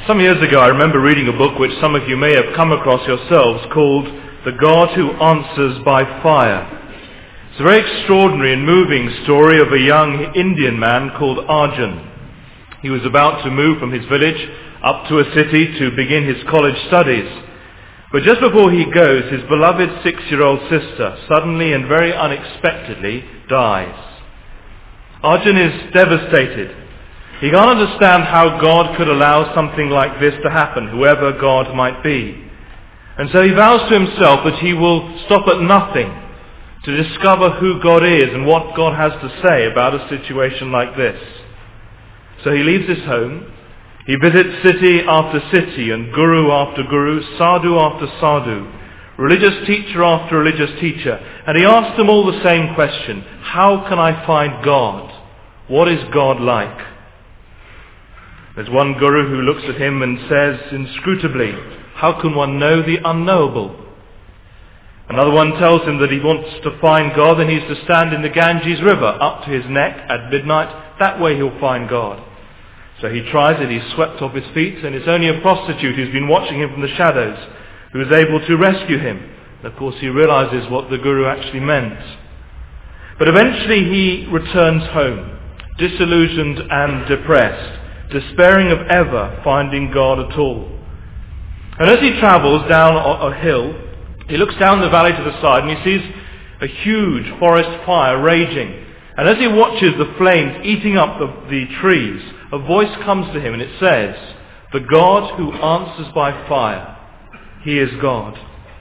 Some years ago I remember reading a book which some of you may have come across yourselves called The God Who Answers by Fire. It's a very extraordinary and moving story of a young Indian man called Arjun. He was about to move from his village up to a city to begin his college studies. But just before he goes, his beloved 6-year-old sister suddenly and very unexpectedly dies. Arjun is devastated. He can't understand how God could allow something like this to happen, whoever God might be. And so he vows to himself that he will stop at nothing to discover who God is and what God has to say about a situation like this. So he leaves his home. He visits city after city and guru after guru, sadhu after sadhu, religious teacher after religious teacher. And he asks them all the same question: how can I find God? What is God like? There's one guru who looks at him and says inscrutably, how can one know the unknowable? Another one tells him that he wants to find God and he's to stand in the Ganges River up to his neck at midnight. That way he'll find God. So he tries it, he's swept off his feet, and it's only a prostitute who's been watching him from the shadows who is able to rescue him. And of course he realizes what the guru actually meant. But eventually he returns home, disillusioned and depressed, despairing of ever finding God at all. And as he travels down a hill, he looks down the valley to the side and he sees a huge forest fire raging. And as he watches the flames eating up the trees, a voice comes to him and it says, the God who answers by fire, he is God.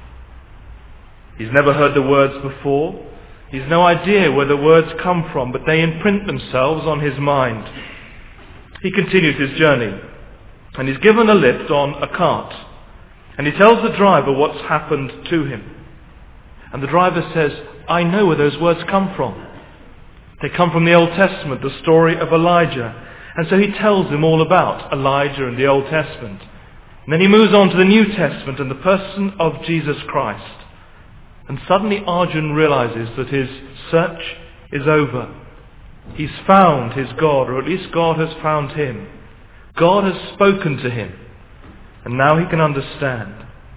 He's never heard the words before. He's no idea where the words come from, but they imprint themselves on his mind. He continues his journey, and he's given a lift on a cart, and he tells the driver what's happened to him. And the driver says, I know where those words come from. They come from the Old Testament, the story of Elijah. And so he tells him all about Elijah and the Old Testament. And then he moves on to the New Testament and the person of Jesus Christ. And suddenly Arjun realizes that his search is over. He's found his God, or at least God has found him. God has spoken to him, and now he can understand.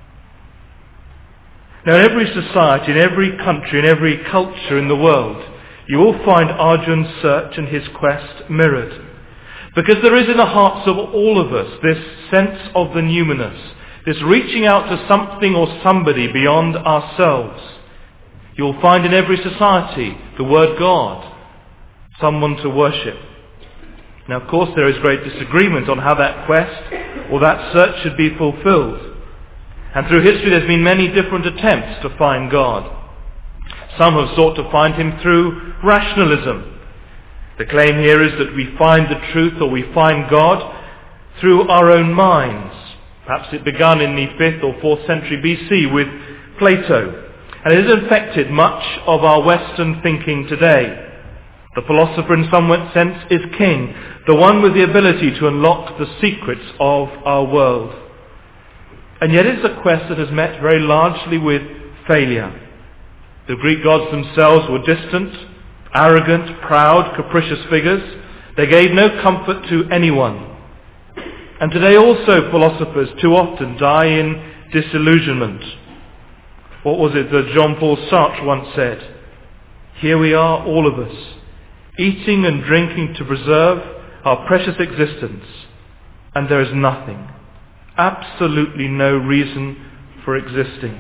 Now in every society, in every country, in every culture in the world, you will find Arjun's search and his quest mirrored. Because there is in the hearts of all of us this sense of the numinous, this reaching out to something or somebody beyond ourselves. You'll find in every society the word God, someone to worship. Now, of course, there is great disagreement on how that quest or that search should be fulfilled. And through history there's been many different attempts to find God. Some have sought to find him through rationalism. The claim here is that we find the truth or we find God through our own minds. Perhaps it began in the 5th or 4th century BC with Plato. And it has infected much of our Western thinking today. The philosopher in some sense is king, the one with the ability to unlock the secrets of our world. And yet it's a quest that has met very largely with failure. The Greek gods themselves were distant, arrogant, proud, capricious figures. They gave no comfort to anyone. And today also philosophers too often die in disillusionment. What was it that Jean-Paul Sartre once said? Here we are, all of us, eating and drinking to preserve our precious existence, and there is nothing, absolutely no reason for existing.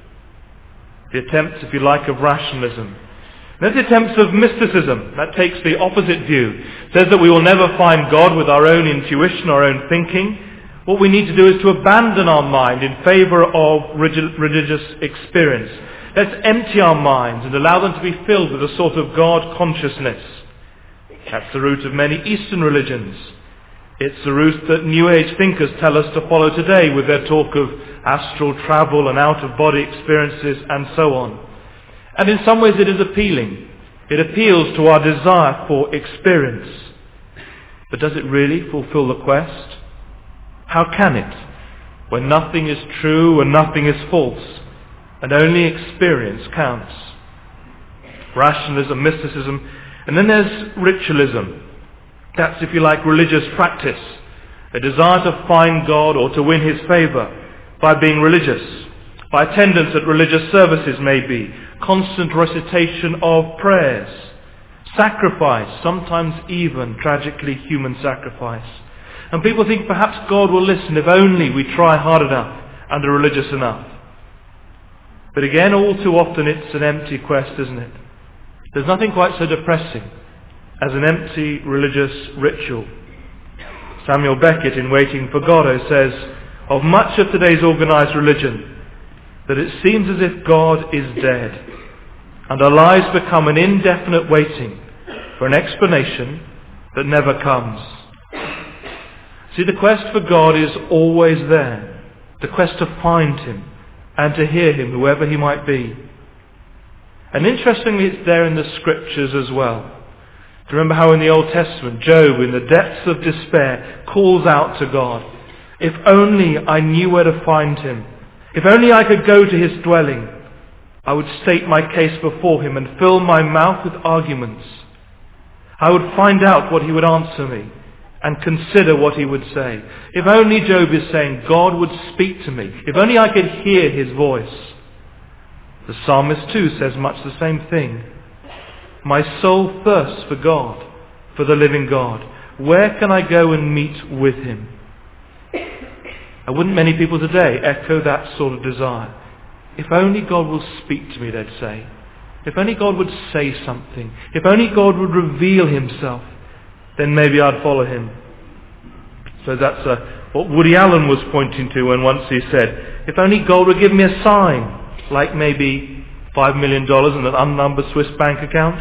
The attempts, if you like, of rationalism. There's the attempts of mysticism. That takes the opposite view. Says that we will never find God with our own intuition, our own thinking. What we need to do is to abandon our mind in favour of religious experience. Let's empty our minds and allow them to be filled with a sort of God consciousness. That's the root of many Eastern religions. It's the route that New Age thinkers tell us to follow today with their talk of astral travel and out-of-body experiences and so on. And in some ways it is appealing. It appeals to our desire for experience. But does it really fulfill the quest? How can it, when nothing is true and nothing is false, and only experience counts? Rationalism, mysticism, and then there's ritualism. That's, if you like, religious practice. a desire to find God or to win his favour by being religious, by attendance at religious services maybe, constant recitation of prayers, sacrifice, sometimes even tragically human sacrifice. And people think perhaps God will listen if only we try hard enough and are religious enough. But again, all too often it's an empty quest, isn't it? There's nothing quite so depressing as an empty religious ritual. Samuel Beckett in Waiting for Godot says of much of today's organised religion that it seems as if God is dead and our lives become an indefinite waiting for an explanation that never comes. See, the quest for God is always there. The quest to find him and to hear him, whoever he might be. And interestingly, it's there in the scriptures as well. Do you remember how in the Old Testament, Job, in the depths of despair, calls out to God, "If only I knew where to find him. If only I could go to his dwelling, I would state my case before him and fill my mouth with arguments. I would find out what he would answer me and consider what he would say." If only, Job is saying, God would speak to me. If only I could hear his voice. The psalmist too says much the same thing. My soul thirsts for God, for the living God. Where can I go and meet with him? And wouldn't many people today echo that sort of desire? If only God will speak to me, they'd say. If only God would say something. If only God would reveal himself, then maybe I'd follow him. So that's what Woody Allen was pointing to when once he said, if only God would give me a sign, like maybe $5 million in an unnumbered Swiss bank account.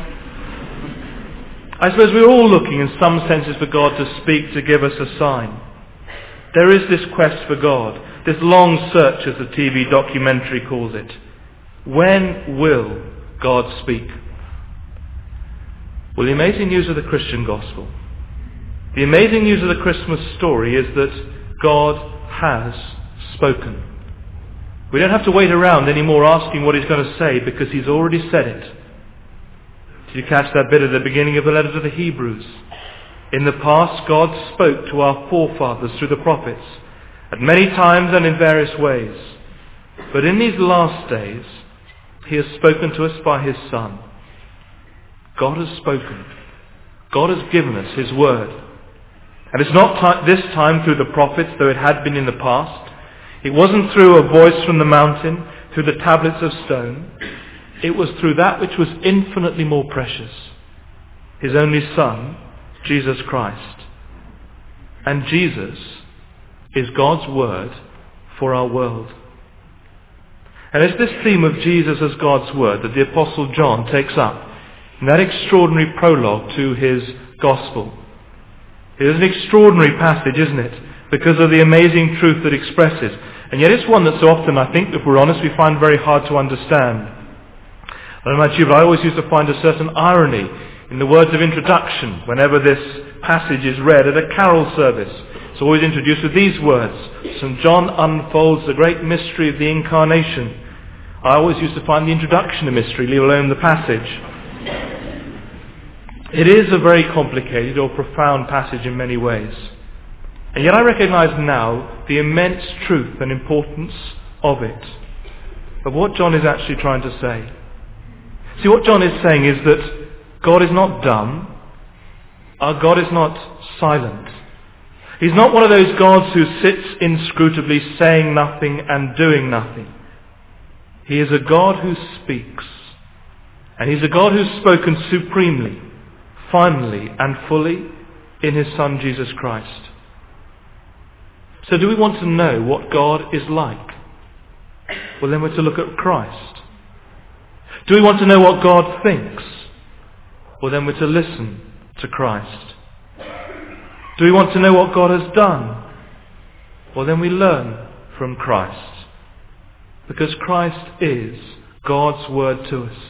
I suppose we're all looking in some senses for God to speak, to give us a sign. There is this quest for God, this long search as the TV documentary calls it. When will God speak? Well, the amazing news of the Christian gospel, the amazing news of the Christmas story is that God has spoken. We don't have to wait around anymore asking what he's going to say because he's already said it. Did you catch that bit at the beginning of the letter to the Hebrews? In the past, God spoke to our forefathers through the prophets at many times and in various ways. But in these last days, he has spoken to us by his Son. God has spoken. God has given us his word. And it's not this time through the prophets, though it had been in the past. It wasn't through a voice from the mountain, through the tablets of stone. It was through that which was infinitely more precious, his only Son, Jesus Christ. And Jesus is God's word for our world. And it's this theme of Jesus as God's word that the Apostle John takes up in that extraordinary prologue to his gospel. It is an extraordinary passage, isn't it? Because of the amazing truth that expresses. And yet it's one that so often, I think, if we're honest, we find very hard to understand. I don't know about you, but I always used to find a certain irony in the words of introduction whenever this passage is read at a carol service. It's always introduced with these words: St. John unfolds the great mystery of the Incarnation. I always used to find the introduction a mystery, leave alone the passage. It is a very complicated or profound passage in many ways. And yet I recognize now the immense truth and importance of it, of what John is actually trying to say. See, what John is saying is that God is not dumb. Our God is not silent. He's not one of those gods who sits inscrutably saying nothing and doing nothing. He is a God who speaks. And he's a God who's spoken supremely, finally and fully in his Son Jesus Christ. So do we want to know what God is like? Well, then we're to look at Christ. Do we want to know what God thinks? Well, then we're to listen to Christ. Do we want to know what God has done? Well, then we learn from Christ. Because Christ is God's word to us.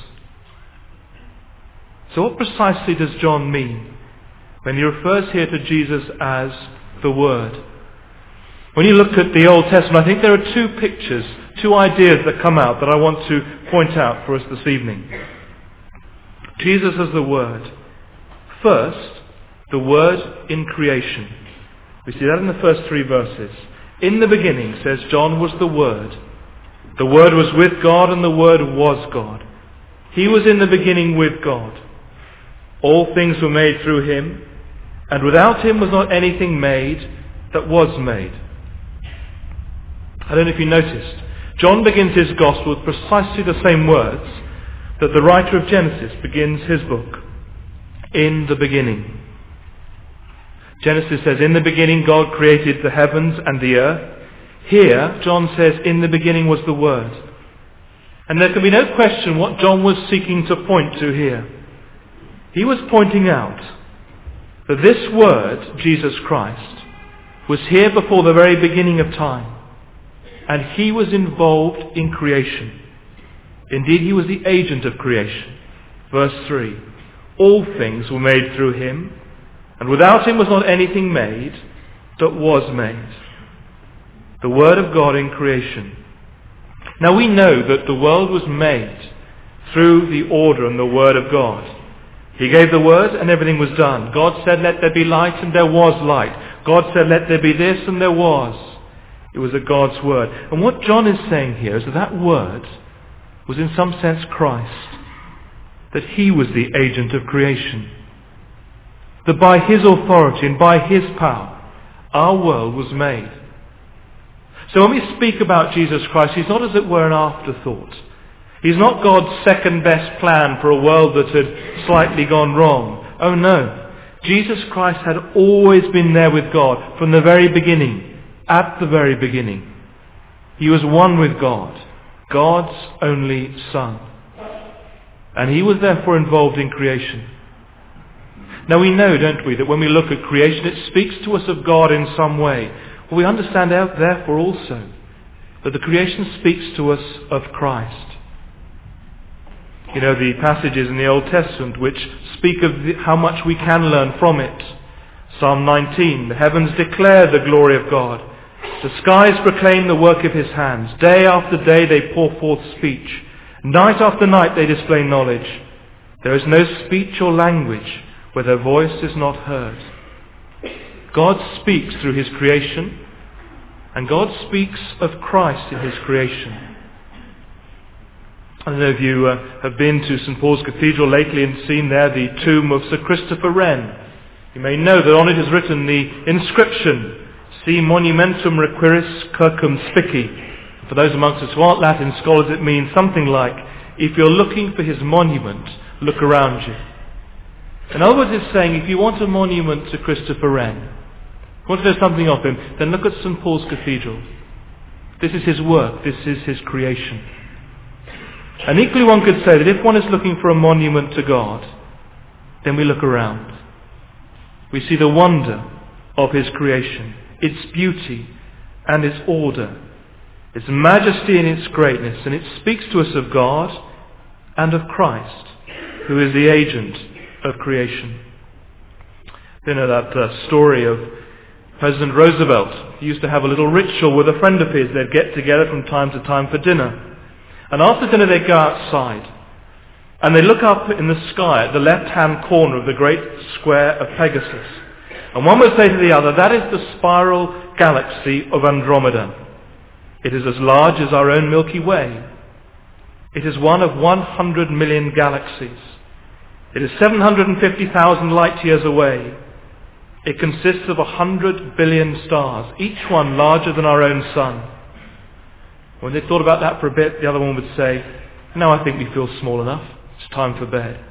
So what precisely does John mean when he refers here to Jesus as the Word? When you look at the Old Testament, I think there are two pictures, two ideas that come out that I want to point out for us this evening. Jesus as the Word. First, the Word in creation. We see that in the first 3 verses. In the beginning, says John, was the Word. The Word was with God, and the Word was God. He was in the beginning with God. All things were made through him, and without him was not anything made that was made. I don't know if you noticed, John begins his Gospel with precisely the same words that the writer of Genesis begins his book. In the beginning. Genesis says, in the beginning God created the heavens and the earth. Here, John says, in the beginning was the Word. And there can be no question what John was seeking to point to here. He was pointing out that this Word, Jesus Christ, was here before the very beginning of time. And he was involved in creation. Indeed, he was the agent of creation. Verse 3. All things were made through him, and without him was not anything made that was made. The Word of God in creation. Now we know that the world was made through the order and the Word of God. He gave the Word and everything was done. God said, let there be light, and there was light. God said, let there be this, and there was. It was a God's Word. And what John is saying here is that that Word was in some sense Christ. That he was the agent of creation. That by his authority and by his power, our world was made. So when we speak about Jesus Christ, he's not, as it were, an afterthought. He's not God's second best plan for a world that had slightly gone wrong. Oh no. Jesus Christ had always been there with God from the very beginning. At the very beginning. He was one with God. God's only Son. And he was therefore involved in creation. Now we know, don't we, that when we look at creation, it speaks to us of God in some way. Well, we understand therefore also that the creation speaks to us of Christ. You know, the passages in the Old Testament which speak of how much we can learn from it. Psalm 19, the heavens declare the glory of God. The skies proclaim the work of his hands. Day after day they pour forth speech. Night after night they display knowledge. There is no speech or language where their voice is not heard. God speaks through his creation, and God speaks of Christ in his creation. I don't know if you have been to St. Paul's Cathedral lately and seen there the tomb of Sir Christopher Wren. You may know that on it is written the inscription, Si monumentum requiris circum spici. For those amongst us who aren't Latin scholars, it means something like, if you're looking for his monument, look around you. In other words, it's saying, if you want a monument to Christopher Wren, if you want to know something of him, then look at St. Paul's Cathedral. This is his work, this is his creation. And equally one could say that if one is looking for a monument to God, then we look around. We see the wonder of his creation, its beauty and its order, its majesty and its greatness, and it speaks to us of God and of Christ, who is the agent of creation. You know that story of President Roosevelt. He used to have a little ritual with a friend of his. They'd get together from time to time for dinner. And after dinner they'd go outside. And they look up in the sky at the left-hand corner of the great square of Pegasus. And one would say to the other, that is the spiral galaxy of Andromeda. It is as large as our own Milky Way. It is one of 100 million galaxies. It is 750,000 light years away. It consists of 100 billion stars, each one larger than our own sun. When they thought about that for a bit, the other one would say, now I think we feel small enough. It's time for bed.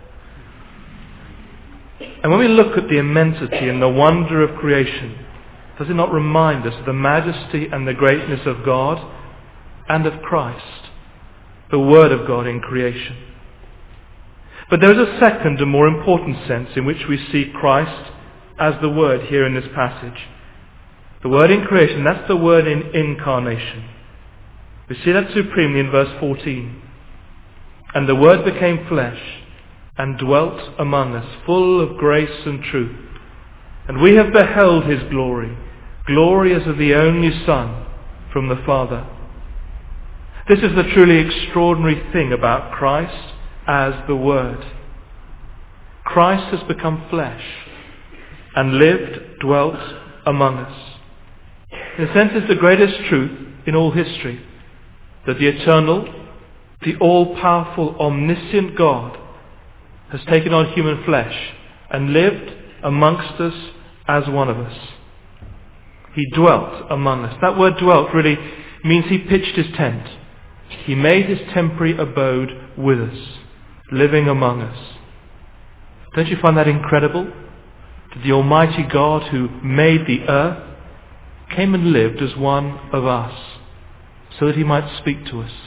And when we look at the immensity and the wonder of creation, does it not remind us of the majesty and the greatness of God and of Christ, the Word of God in creation? But there is a second and more important sense in which we see Christ as the Word here in this passage. The Word in creation, that's the Word in incarnation. We see that supremely in verse 14. And the Word became flesh and dwelt among us, full of grace and truth. And we have beheld his glory, glory as of the only Son from the Father. This is the truly extraordinary thing about Christ as the Word. Christ has become flesh and lived, dwelt among us. In a sense, it's the greatest truth in all history, that the eternal, the all-powerful, omniscient God has taken on human flesh and lived amongst us as one of us. He dwelt among us. That word dwelt really means he pitched his tent. He made his temporary abode with us, living among us. Don't you find that incredible? That the Almighty God who made the earth came and lived as one of us, so that he might speak to us.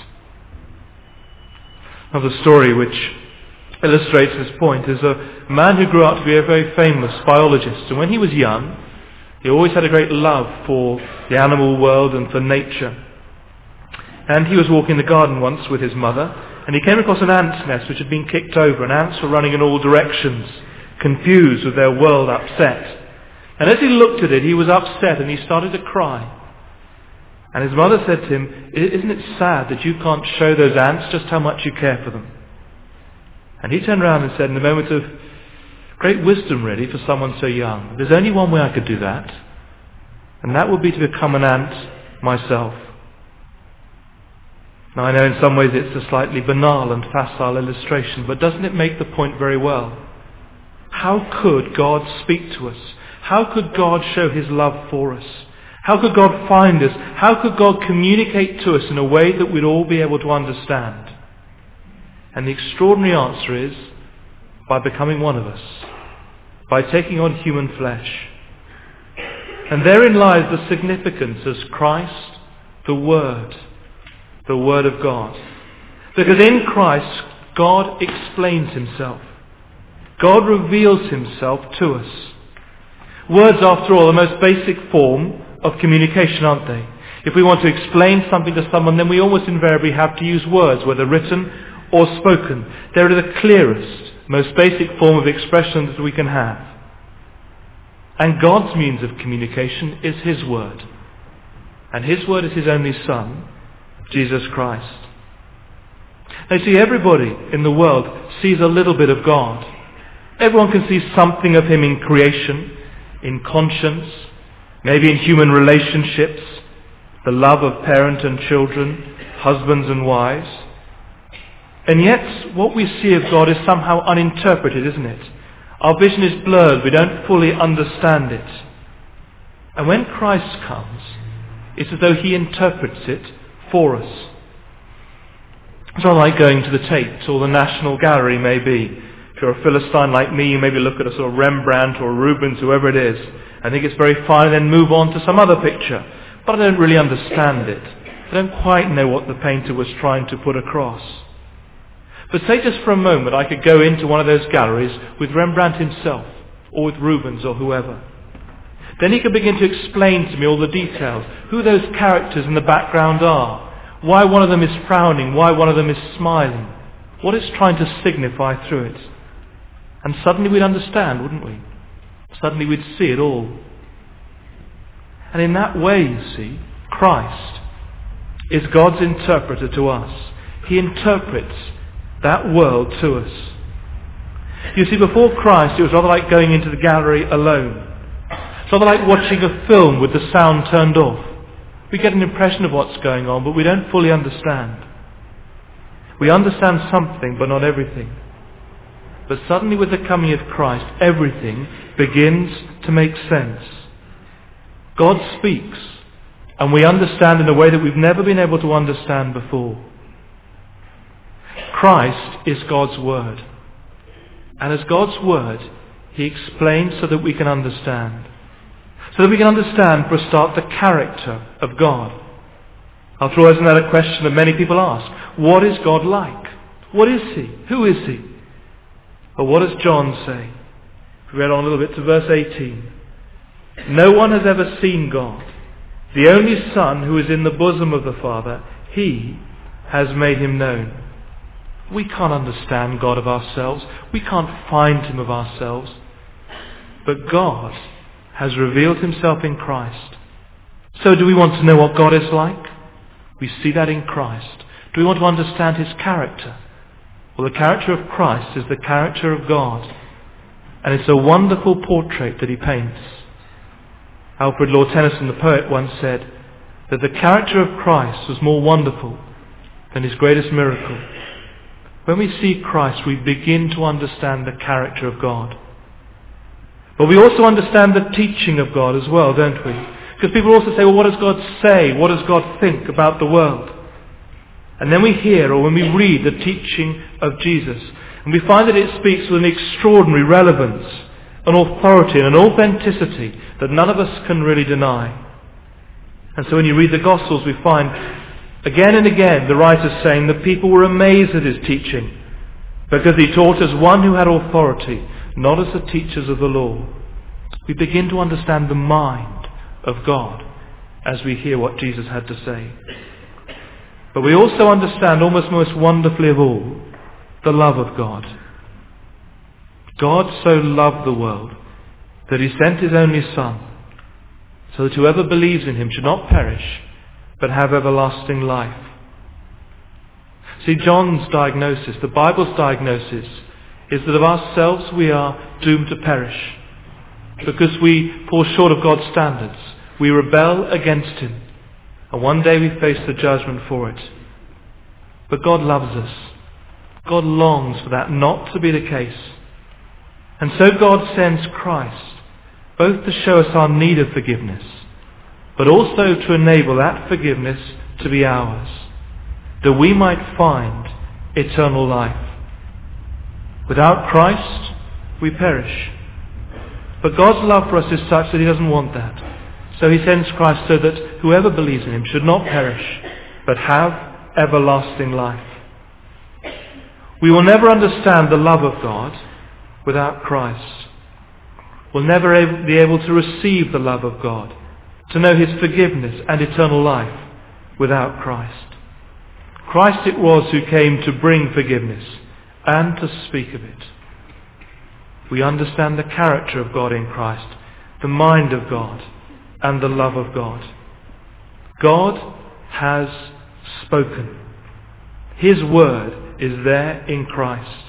Another story which illustrates this point is a man who grew up to be a very famous biologist. And when he was young, he always had a great love for the animal world and for nature. And he was walking in the garden once with his mother, and he came across an ant's nest which had been kicked over, and ants were running in all directions, confused with their world upset. And as he looked at it, he was upset and he started to cry. And his mother said to him, "Isn't it sad that you can't show those ants just how much you care for them?" And he turned around and said, in a moment of great wisdom really for someone so young, "There's only one way I could do that, and that would be to become an ant myself." Now I know in some ways it's a slightly banal and facile illustration, but doesn't it make the point very well? How could God speak to us? How could God show his love for us? How could God find us? How could God communicate to us in a way that we'd all be able to understand? And the extraordinary answer is by becoming one of us, by taking on human flesh. And therein lies the significance as Christ, the Word of God. Because in Christ, God explains himself. God reveals himself to us. Words, after all, are the most basic form of communication, aren't they? If we want to explain something to someone, then we almost invariably have to use words, whether written or spoken. They're the clearest, most basic form of expression that we can have. And God's means of communication is his Word. And his Word is his only Son, Jesus Christ. Now you see, everybody in the world sees a little bit of God. Everyone can see something of him in creation, in conscience, maybe in human relationships, the love of parent and children, husbands and wives. And yet, what we see of God is somehow uninterpreted, isn't it? Our vision is blurred, we don't fully understand it. And when Christ comes, it's as though he interprets it for us. It's not like going to the Tate or the National Gallery, maybe. If you're a Philistine like me, you maybe look at a sort of Rembrandt or Rubens, whoever it is, and think it's very fine, and then move on to some other picture. But I don't really understand it. I don't quite know what the painter was trying to put across. But say just for a moment I could go into one of those galleries with Rembrandt himself, or with Rubens or whoever. Then he could begin to explain to me all the details, who those characters in the background are, why one of them is frowning, why one of them is smiling, what it's trying to signify through it. And suddenly we'd understand, wouldn't we? Suddenly we'd see it all. And in that way, you see, Christ is God's interpreter to us. He interprets that world to us. You see, before Christ, it was rather like going into the gallery alone. It's rather like watching a film with the sound turned off. We get an impression of what's going on, but we don't fully understand. We understand something, but not everything. But suddenly with the coming of Christ, everything begins to make sense. God speaks, and we understand in a way that we've never been able to understand before. Christ is God's Word. And as God's Word, he explains so that we can understand. So that we can understand, for a start, the character of God. After all, isn't that a question that many people ask? What is God like? What is he? Who is he? Well, what does John say? We read on a little bit to verse 18. No one has ever seen God. The only Son who is in the bosom of the Father, he has made him known. We can't understand God of ourselves. We can't find him of ourselves. But God has revealed himself in Christ. So do we want to know what God is like? We see that in Christ. Do we want to understand his character? Well, the character of Christ is the character of God. And it's a wonderful portrait that he paints. Alfred Lord Tennyson, the poet, once said that the character of Christ was more wonderful than his greatest miracle. When we see Christ, we begin to understand the character of God. But we also understand the teaching of God as well, don't we? Because people also say, well, what does God say? What does God think about the world? And then we hear, or when we read the teaching of Jesus, and we find that it speaks with an extraordinary relevance, an authority and an authenticity that none of us can really deny. And so when you read the Gospels, we find again and again the writers saying that people were amazed at his teaching because he taught as one who had authority, not as the teachers of the law. We begin to understand the mind of God as we hear what Jesus had to say. But we also understand, almost most wonderfully of all, the love of God. God so loved the world that he sent his only Son, so that whoever believes in him should not perish, but have everlasting life. See, John's diagnosis, the Bible's diagnosis, is that of ourselves we are doomed to perish, because we fall short of God's standards. We rebel against him, and one day we face the judgment for it. But God loves us. God longs for that not to be the case. And so God sends Christ, both to show us our need of forgiveness, but also to enable that forgiveness to be ours, that we might find eternal life. Without Christ, we perish. But God's love for us is such that he doesn't want that. So he sends Christ so that whoever believes in him should not perish, but have everlasting life. We will never understand the love of God without Christ. We'll never be able to receive the love of God, to know his forgiveness and eternal life without Christ. Christ it was who came to bring forgiveness and to speak of it. We understand the character of God in Christ, the mind of God, and the love of God. God has spoken. His word is there in Christ.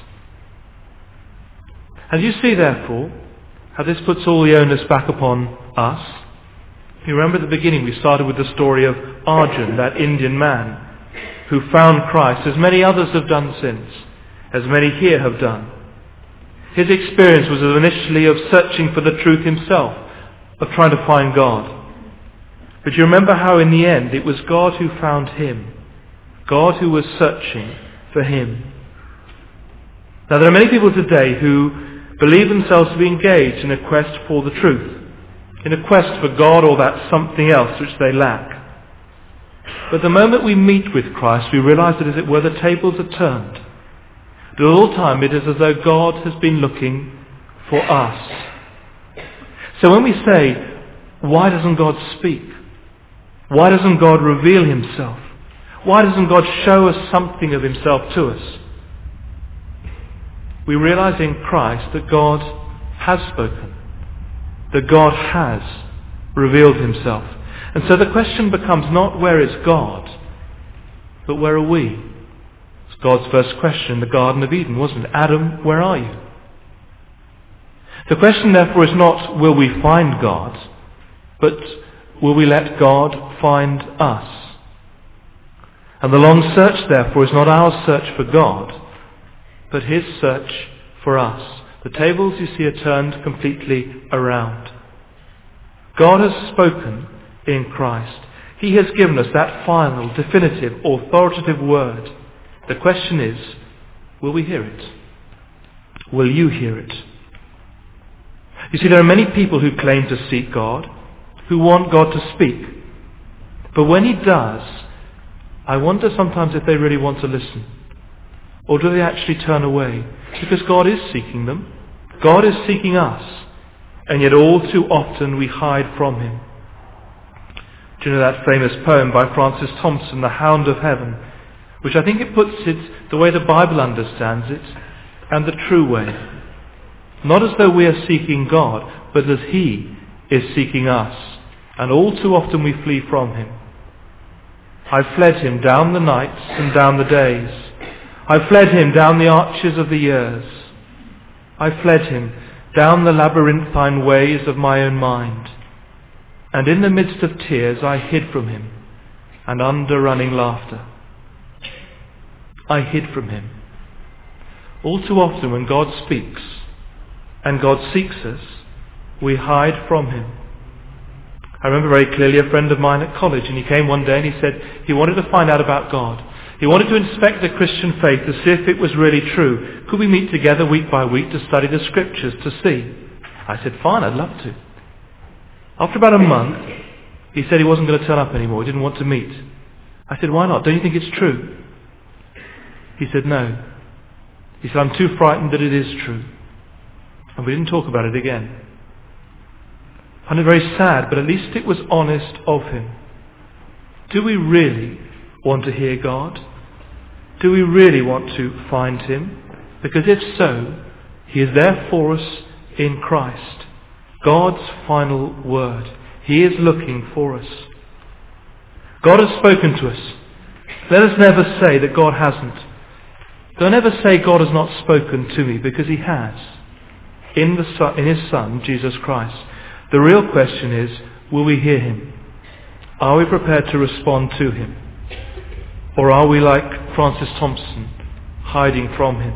And you see, therefore, how this puts all the onus back upon us. You remember at the beginning we started with the story of Arjun, that Indian man who found Christ, as many others have done since, as many here have done. His experience was initially of searching for the truth himself, of trying to find God. But you remember how in the end it was God who found him, God who was searching for him. Now there are many people today who believe themselves to be engaged in a quest for the truth, in a quest for God or that something else which they lack. But the moment we meet with Christ, we realize that, as it were, the tables are turned. That all the time it is as though God has been looking for us. So when we say, why doesn't God speak? Why doesn't God reveal himself? Why doesn't God show us something of himself to us? We realize in Christ that God has spoken, that God has revealed himself. And so the question becomes not where is God, but where are we? It's God's first question in the Garden of Eden, wasn't it? Adam, where are you? The question therefore is not will we find God, but will we let God find us? And the long search therefore is not our search for God, but his search for us. The tables, you see, are turned completely around. God has spoken in Christ. He has given us that final, definitive, authoritative word. The question is, will we hear it? Will you hear it? You see, there are many people who claim to seek God, who want God to speak. But when he does, I wonder sometimes if they really want to listen. Or do they actually turn away? Because God is seeking them. God is seeking us. And yet all too often we hide from him. Do you know that famous poem by Francis Thompson, The Hound of Heaven? Which I think it puts it the way the Bible understands it, and the true way. Not as though we are seeking God, but as he is seeking us. And all too often we flee from him. I fled him down the nights and down the days. I fled him down the arches of the years. I fled him down the labyrinthine ways of my own mind. And in the midst of tears I hid from him, and under running laughter. I hid from him. All too often when God speaks and God seeks us, we hide from him. I remember very clearly a friend of mine at college, and he came one day and he said he wanted to find out about God. He wanted to inspect the Christian faith to see if it was really true. Could we meet together week by week to study the scriptures to see? I said, fine, I'd love to. After about a month, he said he wasn't going to turn up anymore. He didn't want to meet. I said, why not? Don't you think it's true? He said, no. He said, I'm too frightened that it is true. And we didn't talk about it again. I found it very sad, but at least it was honest of him. Do we really want to hear God? Do we really want to find him? Because if so, he is there for us in Christ. God's final word. He is looking for us. God has spoken to us. Let us never say that God hasn't. Don't ever say God has not spoken to me, because he has. In his Son, Jesus Christ. The real question is, will we hear him? Are we prepared to respond to him? Or are we like Francis Thompson, hiding from him?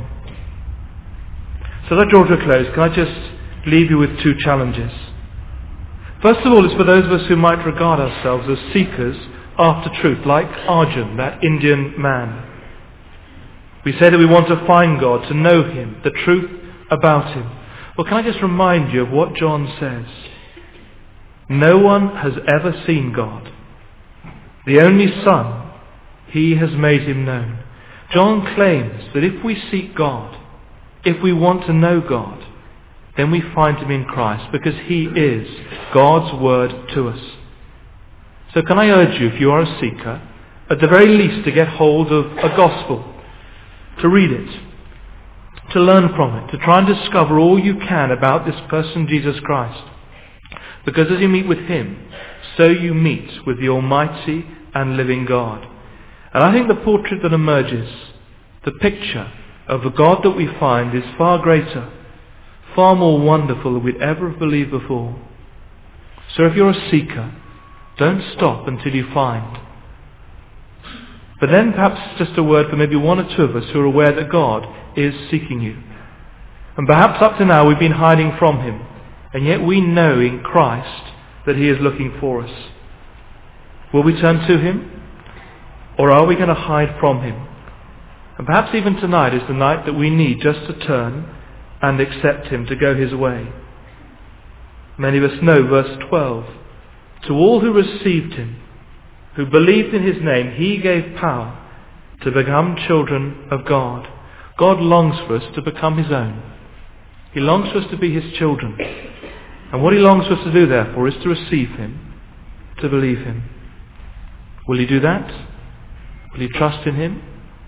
So as I draw to a close, can I just leave you with two challenges? First of all, it's for those of us who might regard ourselves as seekers after truth, like Arjun, that Indian man. We say that we want to find God, to know him, the truth about him. Well, can I just remind you of what John says? No one has ever seen God. The only Son, he has made him known. John claims that if we seek God, if we want to know God, then we find him in Christ, because he is God's word to us. So can I urge you, if you are a seeker, at the very least to get hold of a gospel, to read it, to learn from it, to try and discover all you can about this person, Jesus Christ. Because as you meet with him, so you meet with the Almighty and living God. And I think the portrait that emerges, the picture of the God that we find, is far greater, far more wonderful than we'd ever have believed before. So if you're a seeker, don't stop until you find. But then perhaps just a word for maybe one or two of us who are aware that God is seeking you. And perhaps up to now we've been hiding from him, and yet we know in Christ that he is looking for us. Will we turn to him? Or are we going to hide from him? And perhaps even tonight is the night that we need just to turn and accept him, to go his way. Many of us know verse 12. To all who received him, who believed in his name, he gave power to become children of God. God longs for us to become his own. He longs for us to be his children. And what he longs for us to do, therefore, is to receive him, to believe him. Will you do that? Will you trust in him?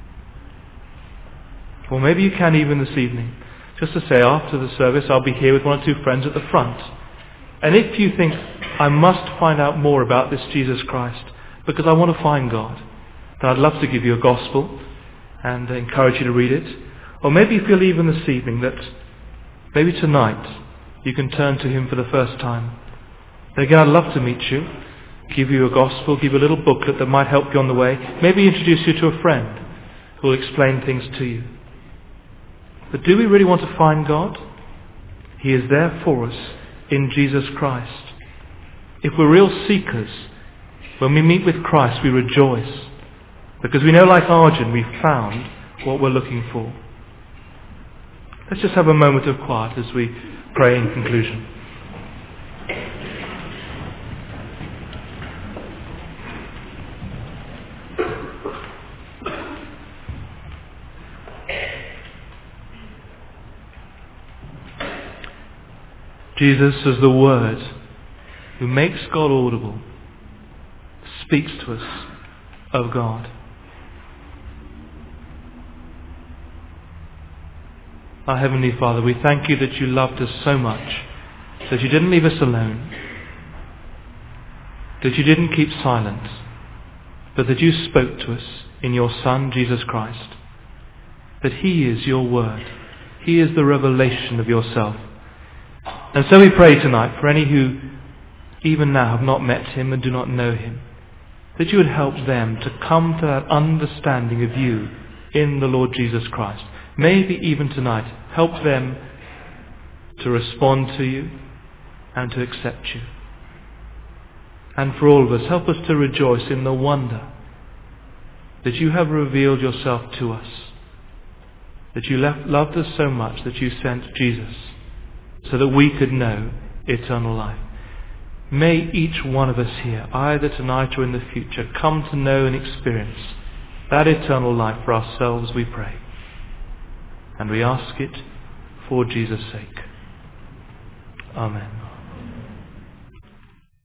Or maybe you can even this evening, just to say, after the service, I'll be here with one or two friends at the front. And if you think, I must find out more about this Jesus Christ, because I want to find God, then I'd love to give you a gospel and encourage you to read it. Or maybe you feel even this evening that maybe tonight you can turn to him for the first time. Then again, I'd love to meet you, give you a gospel, give you a little booklet that might help you on the way, maybe introduce you to a friend who will explain things to you. But do we really want to find God? He is there for us in Jesus Christ. If we're real seekers, when we meet with Christ we rejoice, because we know, like Arjun, we've found what we're looking for. Let's just have a moment of quiet as we pray in conclusion. Jesus, as the Word who makes God audible, speaks to us of God. Our Heavenly Father, we thank you that you loved us so much, that you didn't leave us alone, that you didn't keep silent, but that you spoke to us in your Son, Jesus Christ, that he is your Word. He is the revelation of yourself. And so we pray tonight for any who even now have not met him and do not know him, that you would help them to come to that understanding of you in the Lord Jesus Christ. Maybe even tonight, help them to respond to you and to accept you. And for all of us, help us to rejoice in the wonder that you have revealed yourself to us, that you loved us so much that you sent Jesus so that we could know eternal life. May each one of us here, either tonight or in the future, come to know and experience that eternal life for ourselves, we pray. And we ask it for Jesus' sake. Amen.